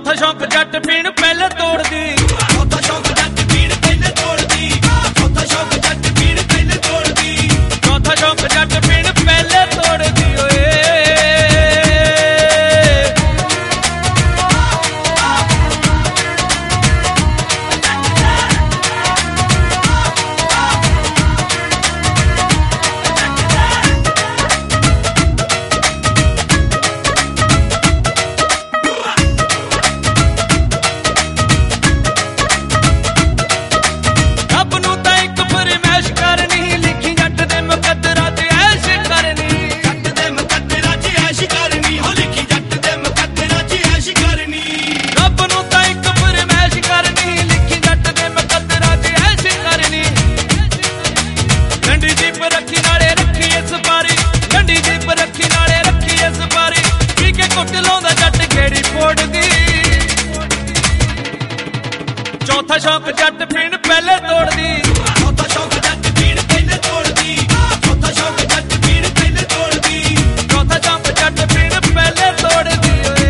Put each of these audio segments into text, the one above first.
चौथा शौक जट पीण पहले तोड़दी, चौथा शौक जट पीण पहले तोड़दी, चौथा शौक जट पीण पहले तोड़दी, चौथा शौक जट पीण पहले तोड़दी ओए। चौथा शौक जट पीण पहले तोड़दी, चौथा शौक जट पीण पहले तोड़दी, चौथा शौक जट पीण पहले तोड़दी, चौथा शौक जट पीण पहले तोड़दी ओए।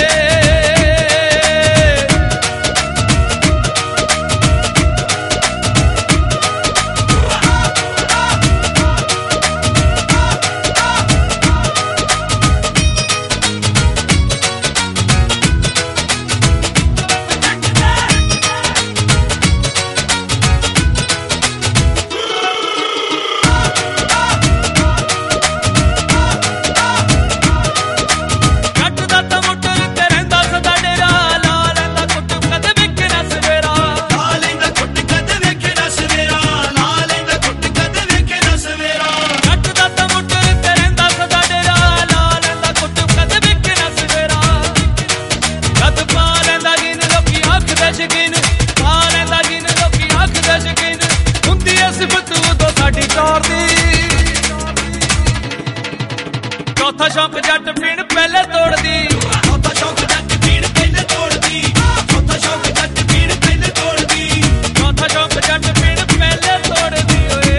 चौथा शौक जट पीण पहले तोड़दी, चौथा शौक जट पीण पहले तोड़दी, चौथा शौक जट पीण पहले तोड़दी, चौथा शौक जट पीण पहले तोड़दी ओए।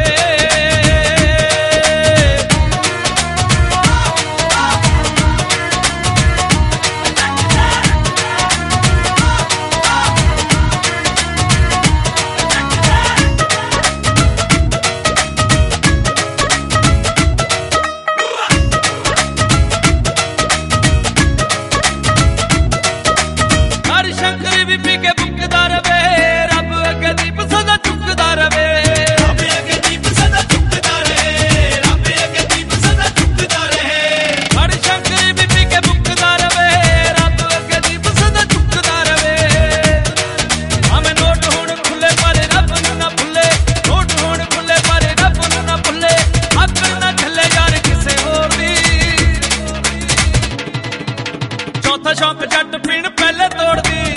चौथा शौक जट पीण पहले तोड़दी।